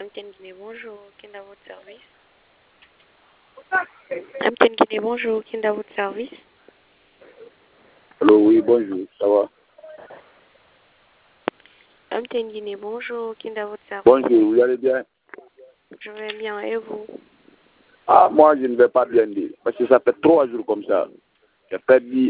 MTN Guinée, bonjour. Qui est à votre service? MTN Guinée, bonjour. Qui est à votre service? Allô, oui, bonjour, ça va? MTN Guinée, bonjour. Qui est à votre service? Bonjour, vous allez bien? Je vais bien, et vous? Ah, moi, je ne vais pas bien dire, parce que ça fait 3 jours comme ça. J'ai perdu,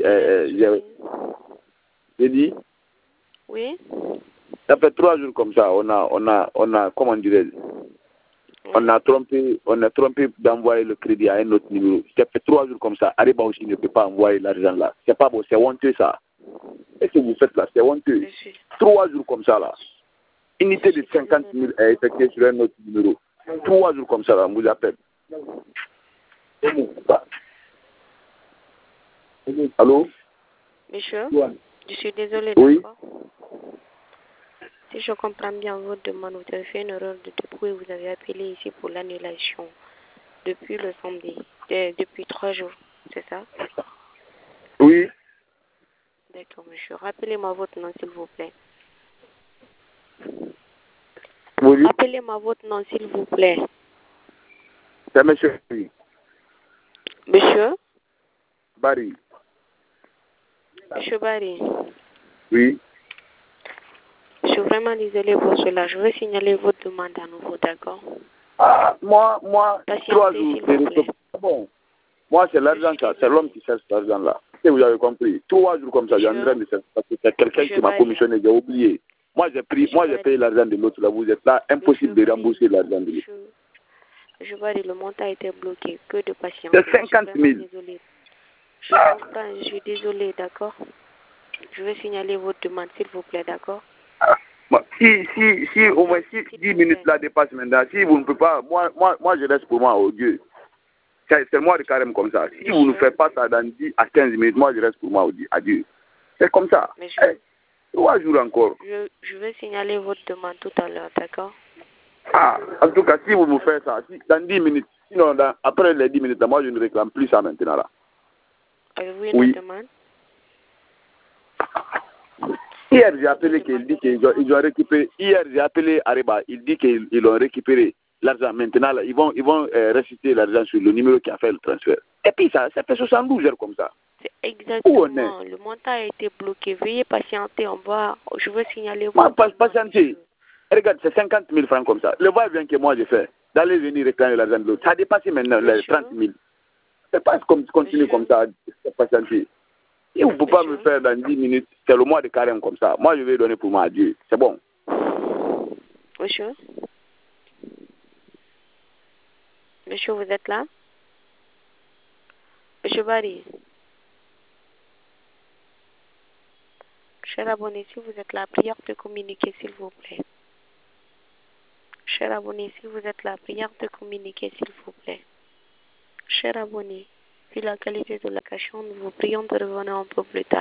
j'ai dit, Oui? ça fait 3 jours comme ça, on a, comment dirais-je, on a trompé d'envoyer le crédit à un autre numéro. Ça fait 3 jours comme ça, Ariba aussi ne peut pas envoyer l'argent là. C'est pas bon, c'est honteux ça. Qu'est-ce que vous faites là? C'est honteux. 3 jours comme ça là. Unité de 50 000 est effectuée sur un autre numéro. 3 jours comme ça là, on vous appelle. Allô? Monsieur, je suis désolé, Oui. d'accord? Si je comprends bien votre demande, vous avez fait une erreur de dépôt et vous avez appelé ici pour l'annulation depuis le samedi, depuis 3 jours, c'est ça? Oui. D'accord, monsieur. Rappelez-moi votre nom, s'il vous plaît. Oui. Rappelez-moi votre nom, s'il vous plaît. C'est monsieur Barry. Monsieur? Barry. Monsieur Barry. Oui. Je suis vraiment désolé pour cela. Je vais signaler votre demande à nouveau, d'accord? Ah, moi, 3 Patientez, jours, s'il vous plaît. bon. Moi, c'est l'argent, ça. C'est l'homme qui cherche l'argent là. Et vous avez compris. 3 jours comme ça, j'ai en train de chercher parce que c'est quelqu'un qui m'a commissionné, j'ai oublié. Moi, j'ai payé l'argent de l'autre là. Vous êtes là, impossible de rembourser l'argent de l'autre. Je vois le montant a été bloqué. Que de patience. C'est 50 000. Désolé. Je comprends, je suis désolé, d'accord? Je vais signaler votre demande, s'il vous plaît, d'accord? Si au moins 10 minutes là dépassent maintenant, si vous ne pouvez pas, moi je reste pour moi au Dieu. C'est moi de carême comme ça. Si vous ne faites pas ça dans 10 à 15 minutes, moi je reste pour moi au Dieu. Adieu. C'est comme ça. 3 jours encore. Je vais signaler votre demande tout à l'heure, d'accord? Ah, en tout cas, si vous me faites ça, dans 10 minutes, sinon après les 10 minutes, moi je ne réclame plus ça maintenant là. Avez-vous une demande? Hier, j'ai appelé qu'il dit qu'ils ont récupéré. Hier, j'ai appelé Ariba. Il dit qu'ils ont récupéré l'argent. Maintenant, là, ils vont restituer l'argent sur le numéro qui a fait le transfert. Et puis ça fait 72 heures comme ça. C'est exactement. Le montant a été bloqué. Veuillez patienter. Je vais signaler votre demande. Patienter. Regarde, c'est 50 000 francs comme ça. Le va-et-vient que moi j'ai fait, d'aller venir réclamer l'argent de l'autre, ça a dépassé maintenant les 30 000. C'est pas continuer comme ça, patienter. Si vous ne pouvez pas me faire dans 10 minutes, c'est le mois de carême comme ça. Moi, je vais donner pour moi à Dieu. C'est bon. Monsieur? Monsieur, vous êtes là? Monsieur Barry? Cher abonné, si vous êtes là, prière de communiquer, s'il vous plaît. Cher abonné, si vous êtes là, prière de communiquer, s'il vous plaît. Cher abonné, vu la qualité de la cachette, nous vous prions de revenir un peu plus tard.